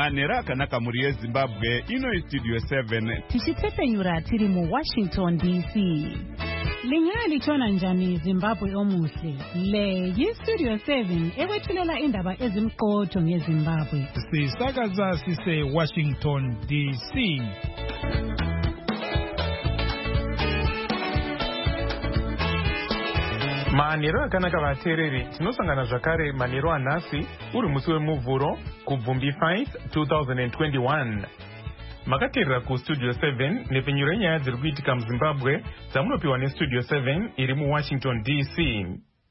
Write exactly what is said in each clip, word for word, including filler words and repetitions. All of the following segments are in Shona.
manhero akanaka muri yezimbabwe. Ino Studio seven tichitsepenyura tiri mu Washington D C. Lingali chona njani Zimbabwe omuhle. Le yi Studio seven ewethulela indaba ezimqotho ngeZimbabwe. Sisakaza sise Washington D C. Manhero akanaka vateereri, tinosangana zvakare manhero anhasi uri musi wemuvhuro kubvumbi five twenty twenty-one. Makateerera kuStudio seven nepenyuro yenyaya dziri kuitika muZimbabwe dzamunopiwa neStudio seven iri muWashington D C.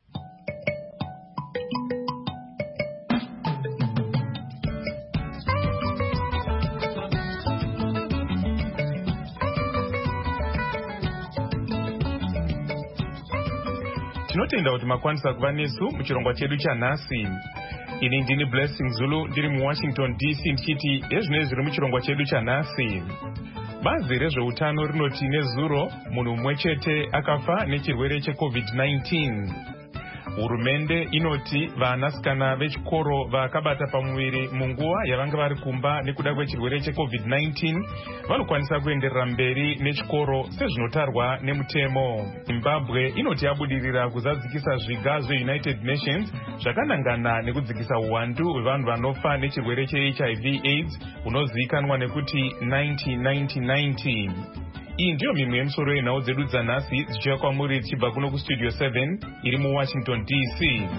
Tinotenda kuti makwanisa kuva nesu muchirongwa chedu chanhasi. Ini ndini Blessing Zulu ndiri muWashington D C ndichiti ezvinezvi zviri muchirongwa chedu chanhasi. Bazi rezveutano rinoti nezuro munhu mumwe chete akafa nechirwere cheCovid nineteen. Hurumende inoti vanasikana vechikoro vakabata pamuviri munguva yavanga vari kumba nekuda kwechirwere cheCovid nineteen vanokwanisa kuenderera mberi nechikoro sezvinotarwa nemutemo. Zimbabwe inoti yabudirira kuzadzikisa zviga zveUnited Nations zvakanangana nekudzikisa uwandu hwevanhu vanofa nechirwere cheH I V AIDS hunozivikanwa nekuti ninety ninety ninety. Iyi ndiyo mimwe yemisoro yenhau dzedu dzanhasi dzichiuya kwamuri dzichibva kuno kuStudio seven iri muWashington D C.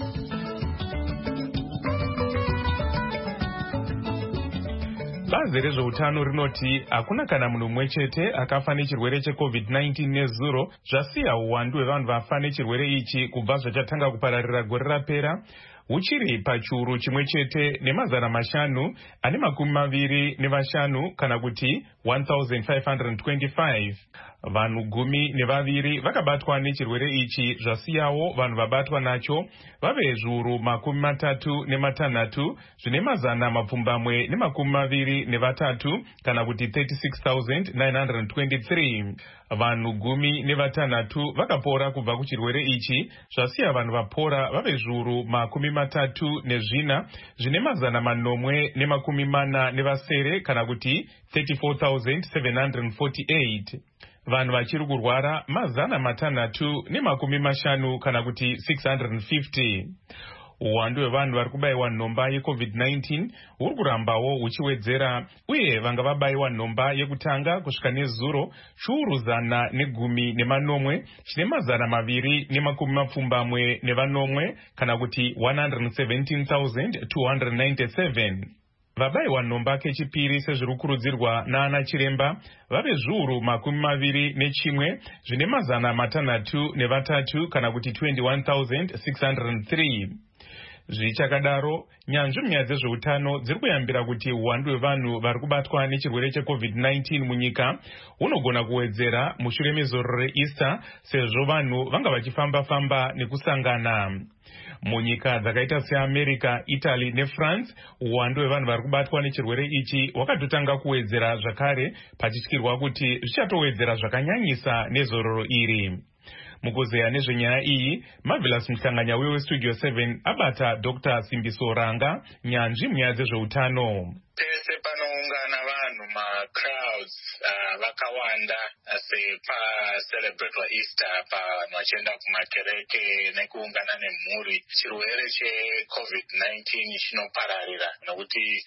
Bazi rezveutano rinoti hakuna kana munhu mumwe chete akafa nechirwere cheCovid nineteen nezuro zvasiya uwandu hwevanhu vafa nechirwere ichi kubva zvachatanga kupararira gore rapera huchiri pachiuru chimwe chete nemazana mashanu ane makumi maviri nevashanu kana kuti one thousand five hundred twenty-five. Vanhu gumi nevaviri vakabatwa nechirwere ichi zvasiyawo vanhu vabatwa nacho vave zviuru makumi matatu nematanhatu zvine mazana mapfumbamwe nemakumi maviri nevatatu kana kuti thirty-six thousand nine hundred twenty-three. Vanhu gumi nevatanhatu vakapora kubva kuchirwere ichi zvasiya vanhu vapora vave zviuru makumi matatu nezvina zvine mazana manomwe nemakumi mana nevasere kana kuti thirty-four thousand seven hundred forty-eight. Vanhu vachiri kurwara mazana matanhatu nemakumi mashanu kana kuti six hundred fifty. Uwandu hwevanhu vari kubayiwa nhomba yeCovid nineteen huri kurambawo huchiwedzera uye vanga vabayiwa nhomba yekutanga kusvika nezuro chiuru zana negumi nemanomwe chine mazana maviri nemakumi mapfumbamwe nevanomwe kana kuti one hundred seventeen thousand two hundred ninety-seven. Vabayiwa nhomba kechipiri sezviri kukurudzirwa naana chiremba vave zviuru makumi maviri nechimwe zvine mazana matanhatu nevatatu kana kuti twenty-one thousand six hundred three. Zvichakadaro, nyanzvi munyaya dzezveutano dziri kuyambira kuti uwandu hwevanhu vari kubatwa nechirwere cheCovid nineteen munyika hunogona kuwedzera mushure mezoro reEaster sezvo vanhu vanga vachifamba-famba nekusangana. Munyika dzakaita seAmerica, Italy neFrance, uwandu hwevanhu vari kubatwa nechirwere ichi hwakatotanga kuwedzera zvakare pachityirwa kuti zvichatowedzera zvakanyanyisa nezororo iri. Mukuzeya nezvenyaya iyi, Marvelous Muhlanganya weStudio seven abata Doctor Simbiso Ranga, nyanzvi munyaya dzezveutano. Pese panoungana vanhu ma-crowds uh, vakawanda sepa celebrate Easter pavanhu vachienda kumakereke nekuungana nemhuri, chirwere cheCovid nineteen chinopararira nokuti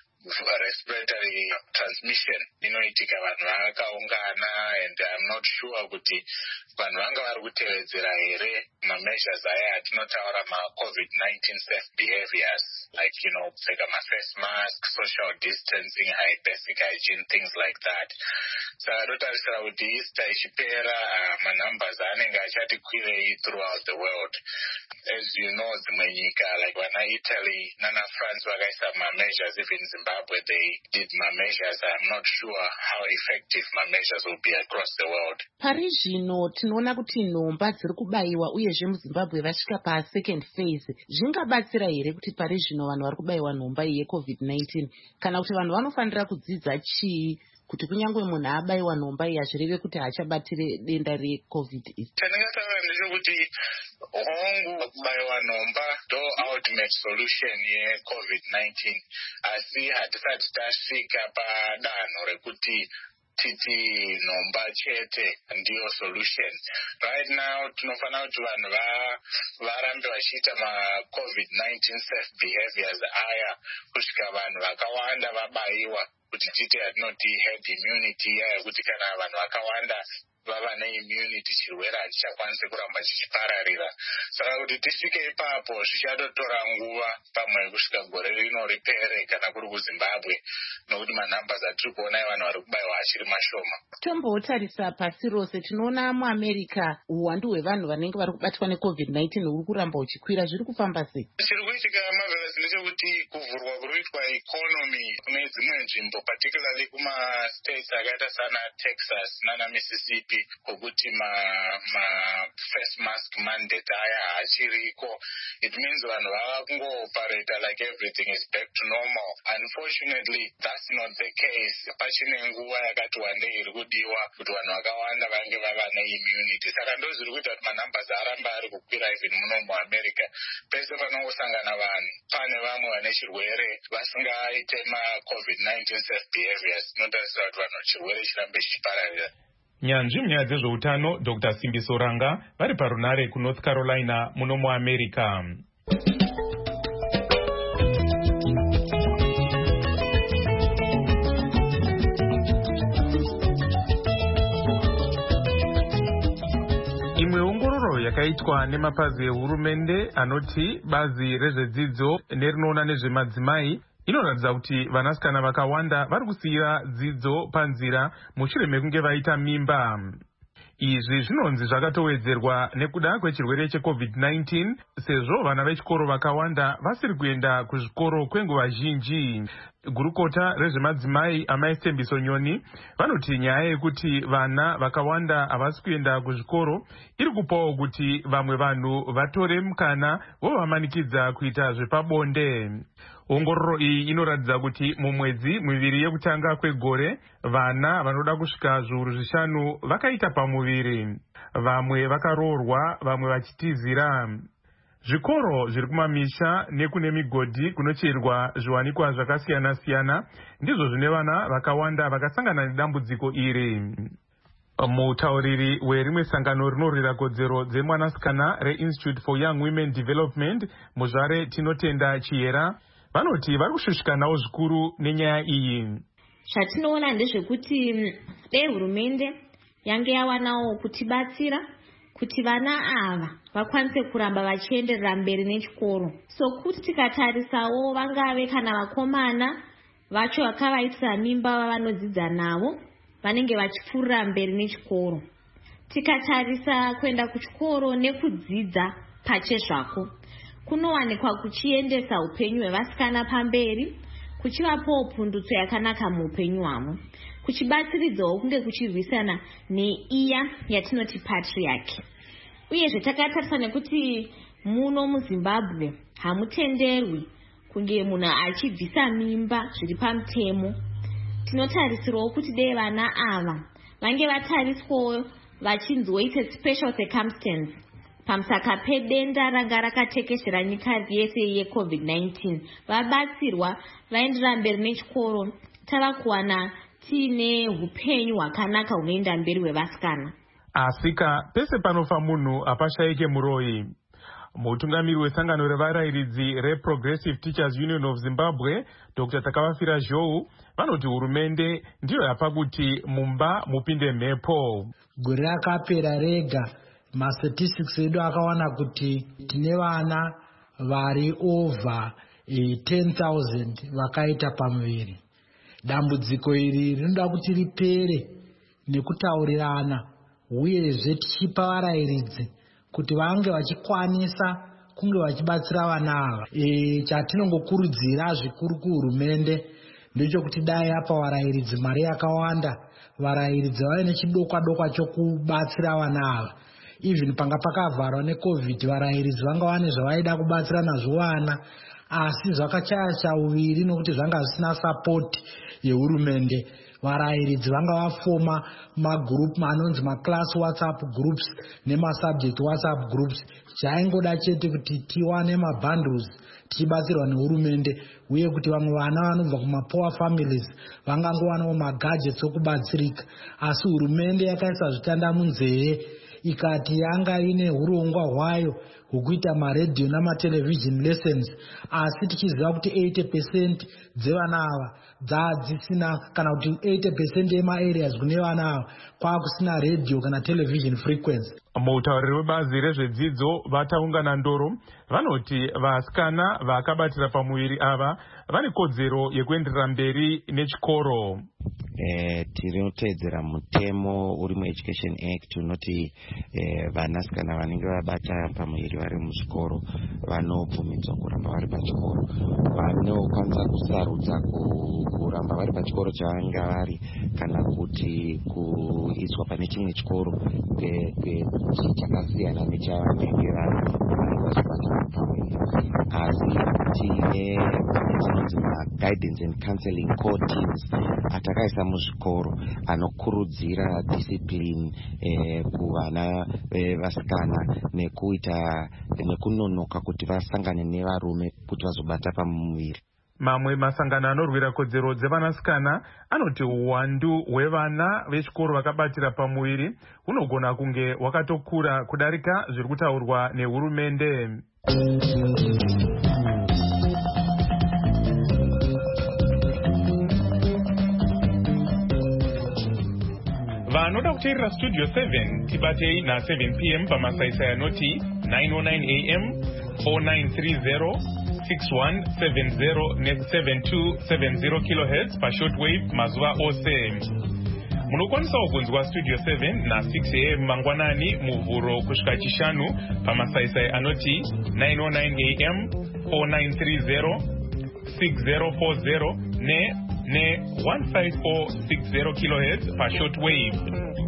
respiratory transmission inoitika vanhu vakaungana, and I'm not sure kuti vanhu vanga vari kutevedzera here ma-measures aya atinotaura ma-COVID nineteen safe behaviors, like, you know, kupfeka ma-face mask, social distancing, high basic hygiene, things like that. Saka totarisira kuti Easter ichipera uh, ma-numbers anenge achati kwirei throughout the world. As you know, dzimwe nyika like vana Italy nana France vakaisa ma-measures, even Zimbabwe they did ma-measures. I'm not sure how effective ma-measures will be across the world. Pari zvino tinoona kuti nhomba dziri kubayiwa uyezve muZimbabwe vasvika pasecond phase. Zvingabatsira here kuti pari zvino vanhu vari kubayiwa nhomba yeCovid nineteen kana kuti vanhu vanofanira kudzidza chii kuti kunyange munhu abayiwa nhomba iyi hazvireve kuti haachabatire denda recovid iri? Chandingataura ndechekuti hongu kubayiwa nhomba ndo ultimate solution yecovid nineteen, asi hatisati tasvika padanho rekuti titi nhomba chete ndiyo solution. Right now tinofanira kuti vanhu varambe vachiita ma-covid nineteen safe behaviors aya kusvika vanhu vakawanda vabayiwa, kuti titi yatinoti herd immunity iya yekuti kana vanhu vakawanda vava neimmunity chirwere hachichakwanisi kuramba chichipararira. Saka kuti tisvike ipapo zvichatotora nguva, pamwe kusvika gore rino ripere kana kuri kuZimbabwe, nokuti manambers atiri kuona vanhu vari kubayiwa achiri mashoma. Tombotarisa pasi rose, tinoona muAmerica uwandu hwevanhu vanenge vari kubatwa necovid nineteen huri kuramba uchikwira. Zviri kufamba sei? Chiri kuitika Marvelous ndechekuti kuvhurwa kuri kuitwa economy kune dzimwe nzvimbo, particularly kuma-states akaita sana Texas nana Mississippi, kokuti ma, ma face mask mandate aya hachiriko. It means vanhu vava kungo-operate like everything is back to normal. Unfortunately, that's not the case. Pachine nguva yakati wandei iri kudiwa kuti vanhu vakawanda vange vava neimmunity. Saka ndo zviri kuita kuti manumbers aramba ari kukwira even muno muAmerica. Pese panongosangana vanhu, pane vamwe vane chirwere vasingaite ma-covid nineteen safe behaviors, zvinotarisira kuti vanhu chirwere chirambe chichipararira. Nyanzvi munyaya dzezveutano Doctor Simbiso Ranga vari parunare kuNorth Carolina muno muAmerica. Imwe ongororo yakaitwa nemapazi ehurumende anoti bazi rezvedzidzo nerinoona nezvemadzimai inoratidza kuti vanasikana vakawanda vari kusiyira dzidzo panzira mushure mekunge vaita mimba. Izvi zvinonzi zvakatowedzerwa nekuda kwechirwere checovid nineteen, sezvo vana vechikoro vakawanda vasiri kuenda kuzvikoro kwenguva zhinji. Gurukota rezvemadzimai Amai Stembiso Nyoni vanoti nyaya yekuti vana vakawanda havasi kuenda kuzvikoro iri kupawo kuti vamwe vanhu vatore mukana vovamanikidza kuita zvepabonde. Ongororo iyi inoratidza kuti mumwedzi miviri yekutanga kwegore vana vanoda kusvika zviuru zvishanu vakaita pamuviri, vamwe vakaroorwa, vamwe vachitizira. Zvikoro zviri kumamisha nekune migodhi kunocherwa zviwanikwa zvakasiyana siyana ndizvo zvine vana vakawanda vakasangana nedambudziko iri. Mutauriri werimwe sangano rinorwira kodzero dzemwanasikana reInstitute for Young Women Development, Muzvare Tinotenda Chiyera, vanoti vari kushushikanawo zvikuru nenyaya iyi. Zvatinoona ndezvekuti dei hurumende yange yawanawo kutibatsira kuti vana ava vakwanise kuramba vachienderera mberi nechikoro. So kuti tikatarisawo vangave kana vakomana vacho vakavaitira mimba vavanodzidza navo vanenge vachipfuurira mberi nechikoro. Tikatarisa kuenda kuchikoro nekudzidza pachezvako kunowanikwa kuchiendesa upenyu hwevasikana pamberi, kuchivapawo pundutso yakanaka muupenyu hwavo, kuchibatsiridzawo kunge kuchirwisana neiya yatinoti patriarchy. Uyezve takatarisa nekuti muno muZimbabwe hamutenderwi kunge munhu achibvisa mimba zviri pamutemo. Tinotarisirawo kuti dei vana ava vange vatariswawo vachinzwoita special circumstance pamusaka pedenda ranga rakatekeshera nyika yese yecovid nineteen, vabatsirwa vaenderera mberi nechikoro, tava kuwana tiine upenyu hwakanaka hunoenda mberi hwevasikana. Asika pese panofa munhu hapashayike muroyi. Mutungamiri wesangano revarayiridzi reProgressive Teachers Union of Zimbabwe, Doctor Takavafira Zhou, vanoti hurumende ndiyo yapa kuti mumba mupinde mhepo. Gore rakapera rega mastatistics edu akawana kuti tine vana vari over eh, ten thousand vakaita pamuviri. Dambudziko iri rinoda kuti ripere nekutaurirana uyezve tichipa varayiridzi kuti vange vachikwanisa kunge vachibatsira vana ava. E, chatinongokurudzira zvikuru kuhurumende ndechekuti dai apa varayiridzi mari yakawanda, varayiridzi vave nechidokwa dokwa chokubatsira vana ava. Even panga pakavharwa necovid varayiridzi vanga vane zvavaida kubatsira nazvo vana, asi zvakachaya chauviri nokuti zvanga zvisina support yehurumende. varairidzi vanga vafoma magroup anonzi maclass whatsapp groups nemasubject whatsapp groups. Chaingoda chete kuti tiwane mabundles tichibatsirwa nehurumende, uye kuti vamwe vana vanobva kumapoor families vangangowanawo magadgets okubatsirika. Asi hurumende yakaisa zvitanda munzeve ikati yanga ine urongwa hwayo hwekuita maredhiyo namatelevision lessons, asi tichiziva kuti eighty percent dzevana ava dzadzisina, kana kuti eighty percent yemaareas kune vana ava kwakusina redhiyo kana television frequency. Mutauriri webazi rezvedzidzo vataungana ndoro vanoti vasikana vakabatira pamuviri ava vane kodzero yekuenderera mberi nechikoro. Eh, tinoteedzera mutemo uri muEducation Act unoti eh, vanasikana vanenge vabata pamuviri vari muzvikoro vanobvumidzwa kuramba vari pachikoro. Vanokwanisa kusarudza kuramba vari pachikoro chavanga vari kana kuti kuiswa pane chimwe chikoro chakasiyana nechavanenge vari vachibata pamuviri. Asi tine tinonzi maguidance and counseling core teams atakaisa muzvikoro anokurudzira discipline eh, kuvana eh, vasikana nekuita nekunonoka kuti vasangane nevarume kuti vazobata pamuviri. Mamwe masangano anorwira kodzero dzevanasikana anoti uwandu hwevana vechikoro vakabatira pamuviri hunogona kunge wakatokura kudarika zviri kutaurwa nehurumende. Vanoda kuteerera Studio seven tibatei na seven p m pamasaisai anoti nine oh nine a m, four nine three zero, six one seven zero ne seven two seven zero kilohertz pashortwave mazuva ose. Munokwanisawo kunzwa Studio seven na six a m mangwanani muvhuro kusvika chishanu pamasaisai anoti nine oh nine a m, four nine three zero, six zero four zero ne ne one five four six zero kilohertz pashortwave.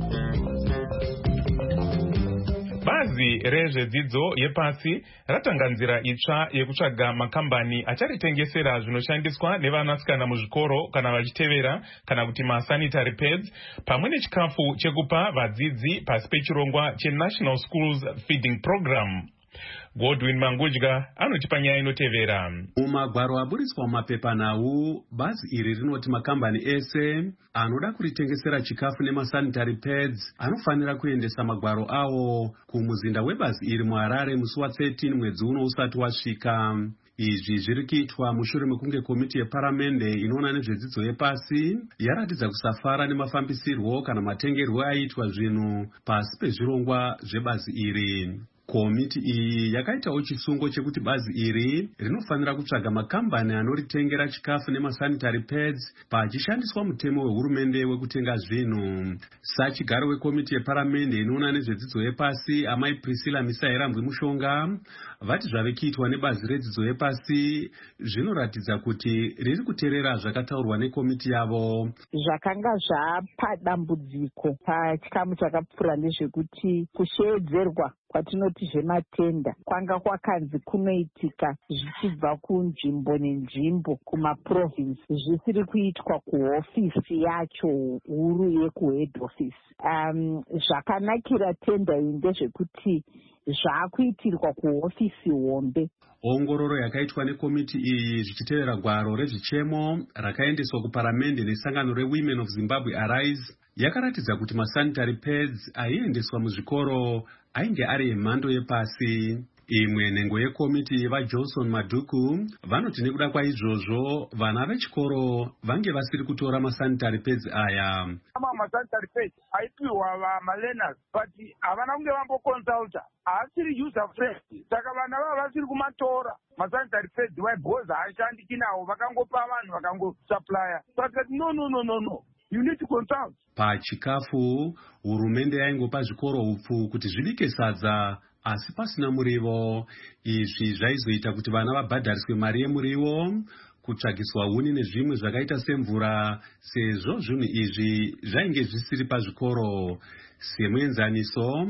Bazi rezvedzidzo yepasi ratanga nzira itsva yekutsvaga makambani acharitengesera zvinoshandiswa nevanasikana muzvikoro kana vachitevera kana kuti masanitary pads pamwe nechikafu chekupa vadzidzi pasi pechirongwa cheNational Schools Feeding Program. Godwin Mangudya anotipa nyaya inotevera. Mumagwaro aburiswa mumapepanhau, bazi iri rinoti makambani ese anoda kuritengesera chikafu nemasanitary pads anofanira kuendesa magwaro awo kumuzinda webazi iri muHarare musi wa thirteen mwedzi uno usati wasvika. Izvi zviri kuitwa mushure mekunge komiti yeparamende inoona nezvedzidzo yepasi yaratidza kusafara nemafambisirwo kana matengerwo aitwa zvinhu pasi pezvirongwa zvebazi iri. Komiti iyi yakaitawo chisungo chekuti bazi iri rinofanira kutsvaga makambani anoritengera chikafu nemasanitary pads pachishandiswa mutemo wehurumende wekutenga zvinhu. Sachigaro wekomiti yeparamende inoona nezvedzidzo yepasi amai Priscilla Misairambwi Mushonga vati zvave kuitwa nebazi redzidzo yepasi zvinoratidza kuti riri kuteerera zvakataurwa nekomiti yavo. Zvakanga zvapa dambudziko pachikamu chakapfuura ndezvekuti kusheedzerwa kwatinoti zvematenda kwanga kwakanzi kunoitika zvichibva kunzvimbo nenzvimbo kumaprovinsi zvisiri kuitwa kuhofisi yacho huru yekuhead office. Um, zvakanakira tenda iyi ndezvekuti zvaakuitirwa kuhofisi hombe. Ongororo yakaitwa nekomiti iyi zvichitevera gwaro rezvichemo rakaendeswa kuparamende nesangano reWomen of Zimbabwe Arise yakaratidza kuti masanitary pads aiendeswa muzvikoro ainge ari emhando yepasi. Imwe nhengo yekomiti vaJohnson Maduku vanoti nekuda kwaizvozvo vana vechikoro vange vasiri kutora masanitary pads aya. Ama masanitary pads aipiwa vamalearners but havana kunge vamboconsulta, haasiri user friendly, saka vana vava vasiri kumatora masanitary pads vaibhoza haashandiki nawo, vakangopa vanhu vakangosuplya. Saka no no no no no you need to consult. Pachikafu hurumende yaingopa zvikoro upfu kuti zvibike sadza asi pasina murivo. Izvi zvaizoita kuti vana vabhadhariswe mari yemurivo, kutsvagiswa huni nezvimwe zvakaita semvura, sezvo zvinhu izvi zvainge zvisiri pazvikoro. Semuenzaniso,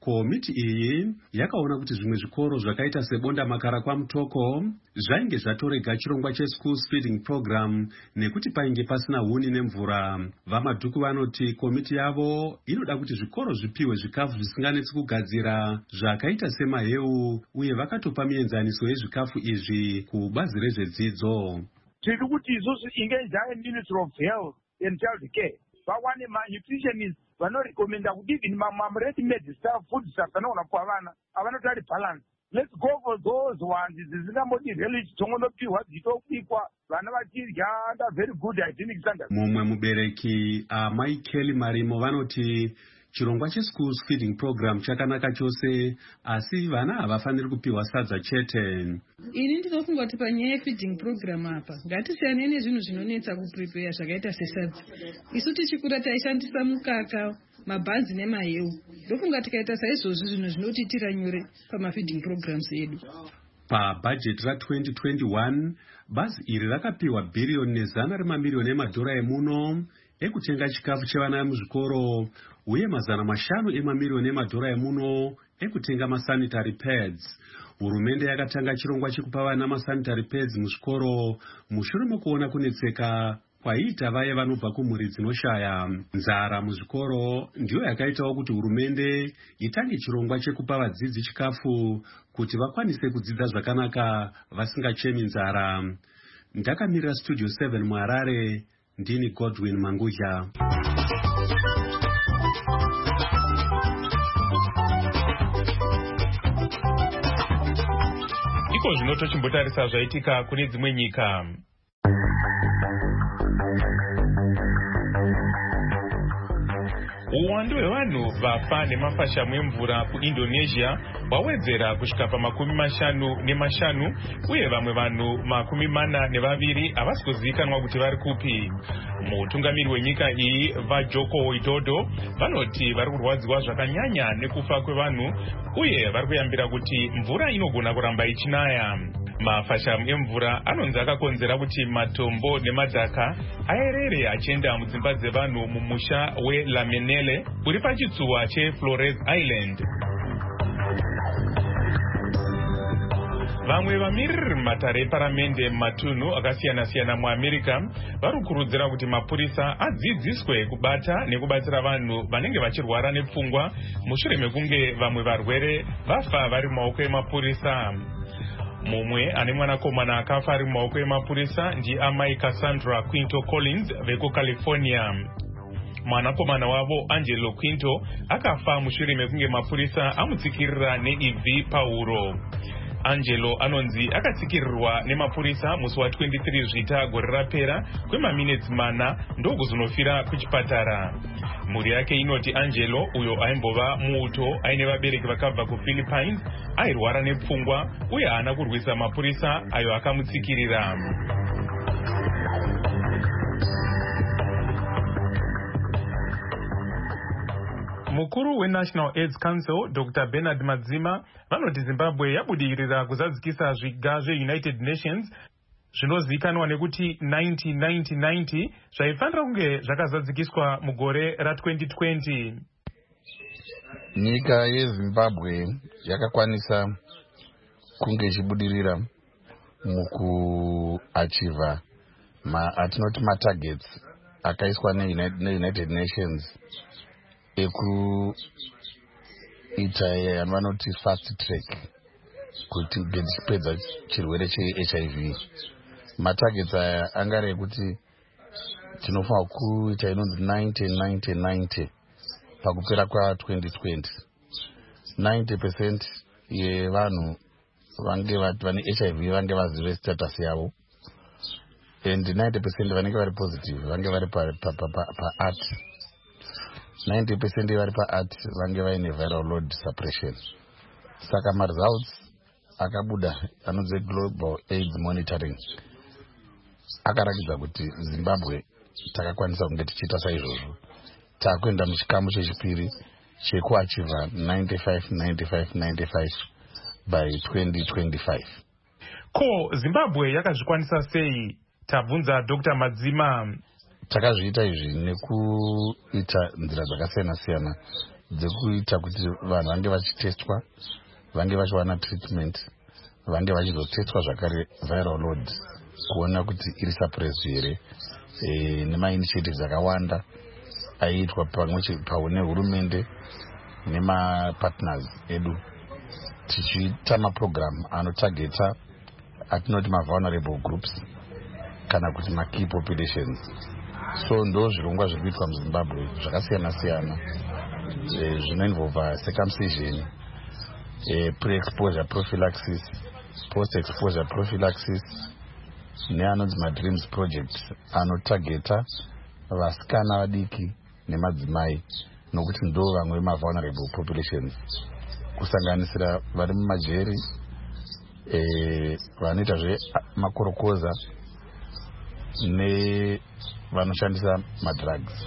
komiti iyi yakaona kuti zvimwe zvikoro zvakaita sebonda makara kwamutoko zvainge zvatorega chirongwa cheschool feeding program nekuti painge pasina huni nemvura. Vamadhuku vanoti komiti yavo inoda kuti zvikoro zvipiwe zvikafu zvisinganetsi kugadzira zvakaita semaheu, uye vakatopa mienzaniso yezvikafu izvi kubazi rezvedzidzo. Tiri kuti isusu ingenjaya Ministry of Health and Child Care vawane manutritionists vanorekomenda kuti even mamready-made stuff, food stuff anoona kupa vana avanoti ari balance. Let's go for those ones dzisingamboti relish tongonopiwa dzitobikwa vana vachirya under very good hygienic standards. Mumwe mubereki amai Kelly Marimo vanoti chirongwa cheschool feeding program chakanaka chose, asi vana havafaniri kupiwa sadza chete. Ini ndinofunga kuti panyaya feeding program apa ngatisiyane nezvinhu zvinonetsa kuprepare zvakaita sesadza. Isu tichikura taishandisa mukaka, mabhanzi nemaheu. Ndofunga tikaita saizvozvo zvinhu zvinotitira nyore pamafeeding programs edu. Pabhajeti ra twenty twenty-one bazi iri rakapiwa bhiriyoni nezana remamiliyoni emadhora emuno ekutenga chikafu chevana muzvikoro, uye mazana mashanu emamiliyoni emadhora emuno ekutenga masanitary pads. Hurumende yakatanga chirongwa chekupa vana masanitary pads muzvikoro mushure mekuona kunetseka kwaita vaye vanobva kumhuri dzinoshaya. Nzara muzvikoro ndiyo yakaitawo kuti hurumende itange chirongwa chekupa vadzidzi chikafu kuti vakwanise kudzidza zvakanaka vasingachemi nzara. Ndakamirira Studio seven muHarare, ndini Godwin Mangudya. Iko zvino tochimbotarisa zvaitika kune dzimwe nyika. Uwandu hwevanhu vafa nemafashamu emvura kuIndonesia hwawedzera kusvika pamakumi mashanu nemashanu, uye vamwe vanhu makumi mana nevaviri havasi kuzivikanwa kuti vari kupi. Mutungamiri wenyika iyi vaJoko Widodo vanoti vari kurwadziwa zvakanyanya nekufa kwevanhu, uye vari kuyambira kuti mvura inogona kuramba ichinaya. Mafashamu emvura anonzi akakonzera kuti matombo nemadhaka aerere achienda mudzimba dzevanhu mumusha weLamenele uri pachitsuwa cheFlores Island. Vamwe vamiriri mumatare eparamende mumatunhu akasiyana-siyana muAmerica vari kukurudzira kuti mapurisa adzidziswe kubata nekubatsira vanhu vanenge vachirwara nepfungwa mushure mekunge vamwe varwere vafa vari mumaoko emapurisa. Mumwe ane mwanakomana akafa ari mumaoko emapurisa ndiamai Cassandra Quinto Collins vekuCalifornia. Mwanakomana wavo Angelo Quinto akafa mushure mekunge mapurisa amutsikirira neivhi pahuro. Angelo anonzi akatsikirirwa nemapurisa musi wa twenty-three zvita gore rapera kwemaminitsi mana ndokuzonofira kuchipatara. Mhuri yake inoti Angelo, uyo aimbova muuto aine vabereki vakabva kuPhilippines, airwara nepfungwa uye haana kurwisa mapurisa ayo akamutsikirira. Mukuru weNational AIDS Council Doctor Bernard Madzima vanoti Zimbabwe yabudirira kuzadzikisa zviga zveUnited Nations zvinozivikanwa nekuti ninety ninety ninety zvaifanira kunge zvakazadzikiswa mugore ra twenty twenty. Nyika yeZimbabwe yakakwanisa kunge ichibudirira mukuachiva ma atinoti matargets akaiswa neUnited Nations ekuita yavanoti fast track kuti tichipedza chirwere cheH I V. Matargets aya angari ekuti tinofanira kuita inonzi ninety ninety ninety pakupera kwa twenty twenty. ninety percent yevanhu vange vane H I V vange vazive status yavo, and ninety percent vanenge vari positive vange vari pa-art. ninety percent vari pa-art vange vaine viral load suppression. Saka ma-results akabuda anonzi Global AIDS Monitoring akarakidza kuti Zimbabwe takakwanisa kunge tichiita saizvozvo. Takuenda muchikamu chechipiri chekuachiva ninety-five ninety-five ninety-five by twenty twenty-five. Ko Zimbabwe yakazvikwanisa sei? Tabvunza Doctor Madzima. Takazviita izvi nekuita nzira dzakasiyana siyana. dzekuita kuti vanhu vange vachitestwa, vange vachiwana treatment, vange vachizotestwa zvakare viral load kuona kuti iri suppressed here. E, nemainitiatives akawanda aiitwa pamwe nehurumende nemapartners edu tichiita maprogram anotageta atinoti mavulnerable groups kana kuti makey populations. So ndo zvirongwa zviri kuitwa muZimbabwe zvakasiyana siyana e, zvinoinvolva circumcision, e, pre-exposure prophylaxis, post-exposure prophylaxis neanonzi madreams project anotageta vasikana vadiki nemadzimai nokuti ndo vamwe vemavulnerable populations, kusanganisira vari mumajeri, e, vanoita zvemakorokoza nevanoshandisa madrugs.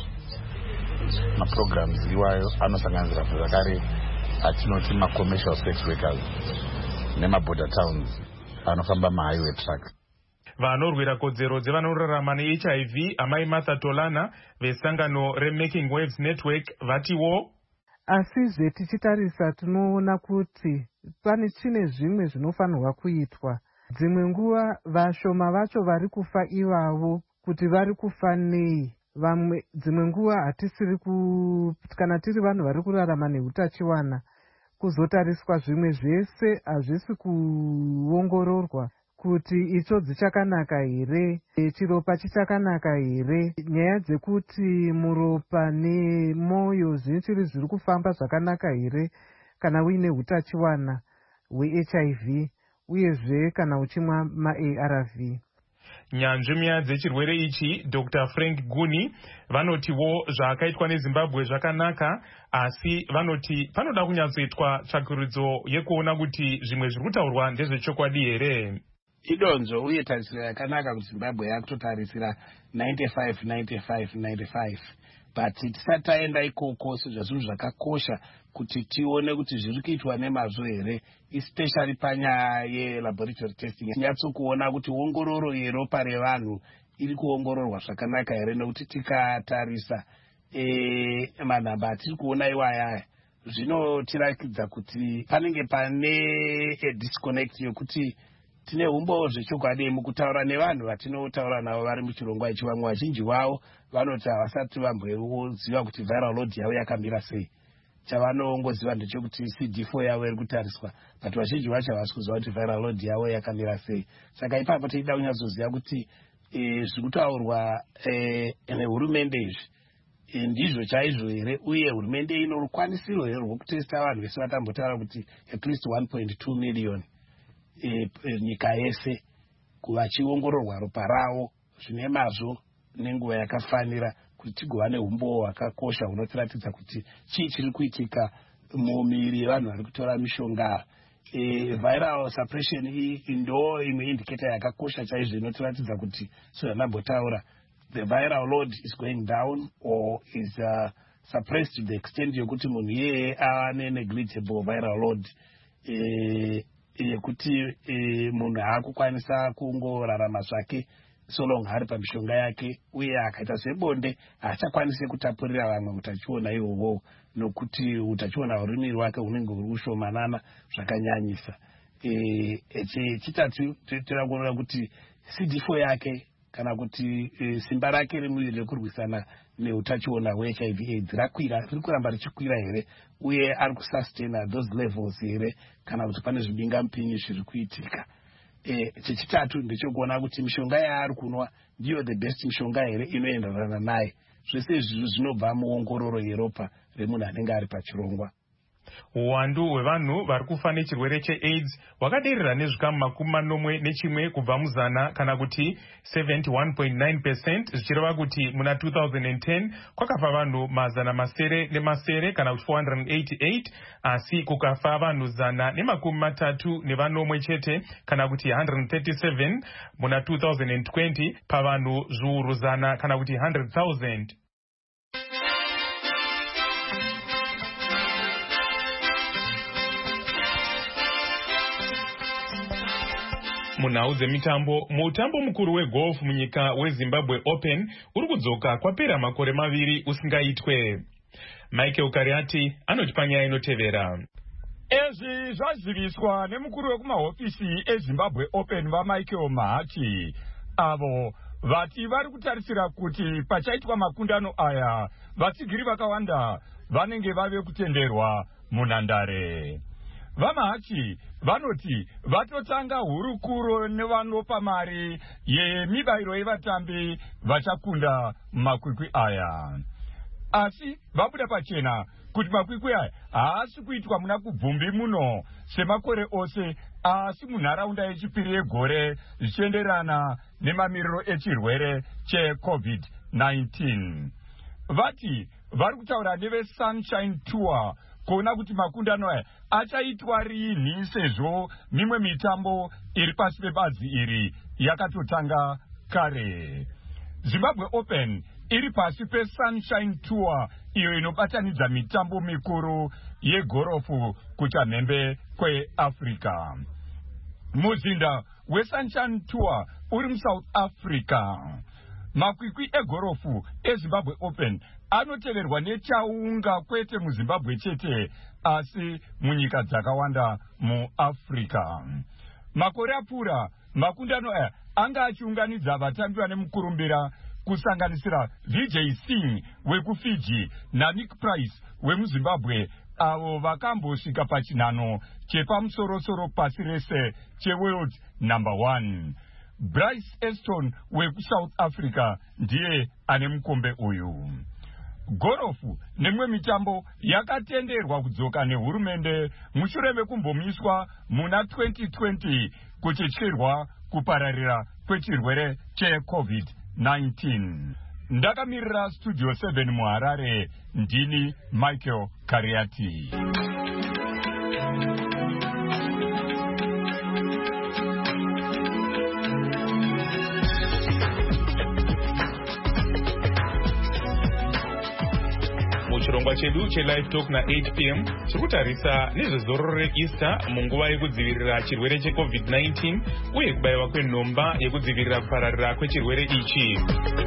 Maprograms iwayo anosanganisira zvakare atinoti macommercial sex workers nemaborder towns anofamba mahighway trucks. Vanorwira kodzero dzevanorarama ne-H I V amai Martha Tolana vesangano reMaking Waves Network vatiwo asizve tichitarisa tinoona kuti pane chine zvimwe zvinofanirwa kuitwa. Dzimwe nguva vashoma vacho vari kufa ivavo kuti vari kufa nei. Vamwe dzimwe nguva hatisiri ku kana tiri vanhu vari kurarama neutachiwana kuzotariswa zvimwe zvese hazvisi kuongororwa kuti itsvo dzichakanaka here, chiropa chichakanaka here, nyaya dzekuti muropa nemwoyo zvichiri zviri kufamba zvakanaka here kana uine utachiwana hwe-H I V uyezve kana uchimwa ma-A R V. Nyanzvi nyaya dzechirwere ichi Doctor Frank Guni vanotiwo zvakaitwa neZimbabwe zvakanaka, asi vanoti panoda kunyatsoitwa tsvakurudzo yekuona kuti zvimwe zviri kutaurwa ndezvechokwadi here. Idonzo uye tarisiro yakanaka kuti Zimbabwe yakutotarisira ninety-five ninety-five ninety-five, but tisataenda ikoko sezvazvinhu zvakakosha kuti tione kuti zviri kuitwa nemazvo here, especially panyaya yelaboratory testing, nyatso kuona kuti ongororo yeropa revanhu iri kuongororwa zvakanaka here, nekuti tikatarisa e, manhamba atiri kuona iwaya zvinotirakidza kuti panenge pane a disconnect yokuti tine umbo zvechokwadi mukutaura nevanhu vatinotaura navo vari muchirongwa ichi. Vamwe vazhinji wavo vanoti havasati vamboziva kuti viral load yavo yakamira sei. Chavanongoziva ndechekuti C D four yavo iri kutariswa, but vazhinji vacho havasi kuziva kuti viral load yavo yakamira sei. Saka ipapo tichida kunyatsoziva kuti e, zviri kutaurwa e, nehurumende izvi e, ndizvo chaizvo here, uye hurumende ino rukwanisiro here rwokutesta vanhu vese vatambotaura kuti at least one point two million E, e, nyika yese kuvachiongororwa ropa ravo zvine mazvo nenguva yakafanira kuti tigova neumbo hwakakosha hunotiratidza kuti chii chiri kuitika mumiviri yevanhu vari kutora mishonga. E, viral suppression iyi ndo imwe indicator yakakosha chaizvo inotiratidza kuti sezvandambotaura the viral load is going down or is uh, suppressed to the extent yokuti munhu iyeye ane negligible viral load e, yekuti e, munhu haakukwanisa kungorarama zvake so long ari pamishonga yake, uye akaita zvebonde haachakwanisi kutapurira vamwe utachiona ihwohwo nokuti utachiona hurumiri wake hunenge huri kushomanana zvakanyanyisa. E, chitatu tira kuona kuti C D four yake kana kuti e, simba rake remuviri rekurwisana neutachiona hwe-H I V AIDS rakwira, riri kuramba richikwira here, uye ari kusustaina those levels here kana kuti pane zvibingamupinyi zviri kuitika. E, chechitatu ndechekuona kuti mishonga yaari kunwa ndiyo the best mishonga here inoenderana naye. Zvese izvi zvinobva muongororo yeropa remunhu anenge ari pachirongwa. Uwandu hwevanhu vari kufa nechirwere cheAIDS hwakaderera nezvikamu makumi manomwe nechimwe kubva muzana kana kuti seventy-one point nine percent, zvichireva kuti muna two thousand ten kwakafa vanhu mazana masere nemasere kana kuti four hundred eighty-eight, asi kukafa vanhu zana nemakumi matatu nevanomwe chete kana kuti one hundred thirty-seven muna two thousand twenty pavanhu zviuru zana kana kuti one hundred thousand. Munhau dzemitambo, mutambo mukuru wegolf munyika weZimbabwe Open uri kudzoka kwapera makore maviri usingaitwe. Michael Kariati anoti panyaya inotevera. Ezvi zvaziviswa nemukuru wekumahofisi eZimbabwe Open vaMichael Mahachi, avo vati vari kutarisira kuti pachaitwa makundano aya vatsigiri vakawanda vanenge vave kutenderwa munhandare. VaMahachi vanoti vatotanga hurukuro nevanopa mari yemibayiro yevatambi vachakunda makwikwi aya. Asi vabuda pachena kuti makwikwi aya haasi kuitwa muna kubvumbi muno semakore ose, asi munharaunda yechipiri yegore zvichienderana nemamiriro echirwere checovid nineteen. Vati vari kutaura neveSunshine Tour kuona kuti makundano aya achaitwa rini sezvo mimwe mitambo iri pasi pebazi iri yakatotanga kare. Zimbabwe Open iri pasi peSunshine Tour, iyo inobatanidza mitambo mikuru yegorofu kuchamhembe kweAfrica. Muzinda weSunshine Tour uri muSouth Africa. Makwikwi egorofu eZimbabwe Open anoteverwa nechaunga kwete muZimbabwe chete, asi munyika dzakawanda muAfrica. Makore apfuura makundano aya anga achiunganidza vatambi vane mukurumbira kusanganisira V J Singh wekuFiji naNick Price wemuZimbabwe, avo vakambosvika pachinhano chepamusorosoro pasi rese cheworld number one. Bryce Eston wekuSouth Africa ndiye ane mukombe uyu. Gorofu nemwe mitambo yakatenderwa kudzoka nehurumende mushure mekumbomiswa muna twenty twenty kuchityirwa kupararira kwechirwere checovid nineteen. Ndakamirira Studio seven muHarare, ndini Michael Kariati. Muchirongwa chedu chelive talk na eight p m chikutarisa nezvezororo reEaster munguva yekudzivirira chirwere checovid nineteen uye kubayiwa kwenhomba yekudzivirira kupararira kwechirwere ichi.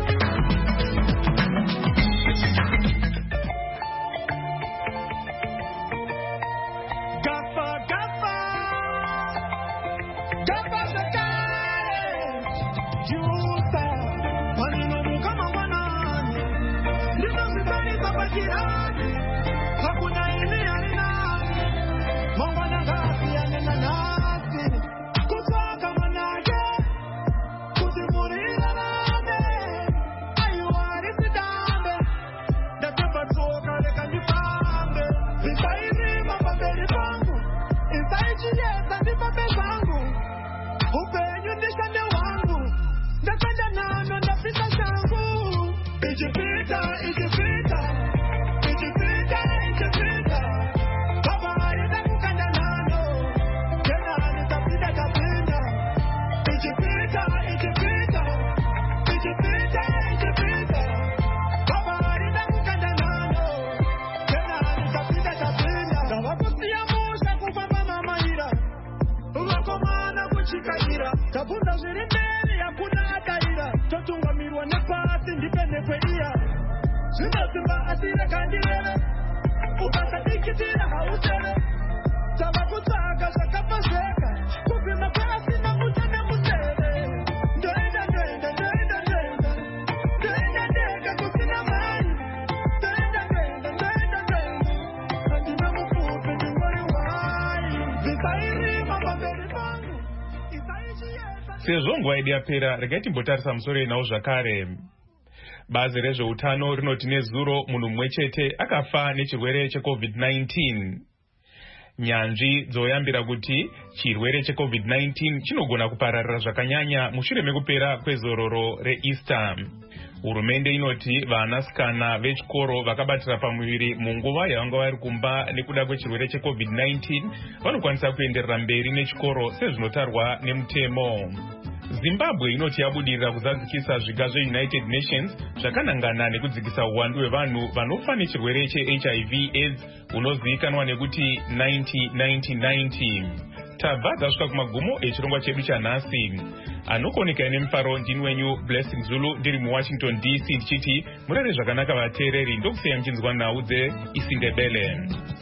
Sezvo nguva yedu yapera, regai timbotarisa musoro inawo zvakare. Bazi rezveutano rinoti nezuro munhu mumwe chete akafa nechirwere checovid nineteen. Nyanzvi dzoyambira kuti chirwere checovid nineteen chinogona kupararira zvakanyanya mushure mekupera kwezororo reEaster. Hurumende inoti vanasikana vechikoro vakabatira pamuviri munguva yavanga vari kumba nekuda kwechirwere checovid nineteen vanokwanisa kuenderera mberi nechikoro sezvinotarwa nemutemo. Zimbabwe inoti yabudirira kuzadzikisa zviga zveUnited Nations zvakanangana nekudzikisa uwandu hwevanhu vanofa nechirwere cheHIV AIDS hunozivikanwa nekuti ninety ninety ninety. tabva dzasvika kumagumo echirongwa chedu chanhasi. Anokoneka nemufaro ndini wenyu Blessing Zulu ndiri muWashington D C ndichiti murere zvakanaka vateereri, ndokusiya muchinzwa nhau dzeIsindebele.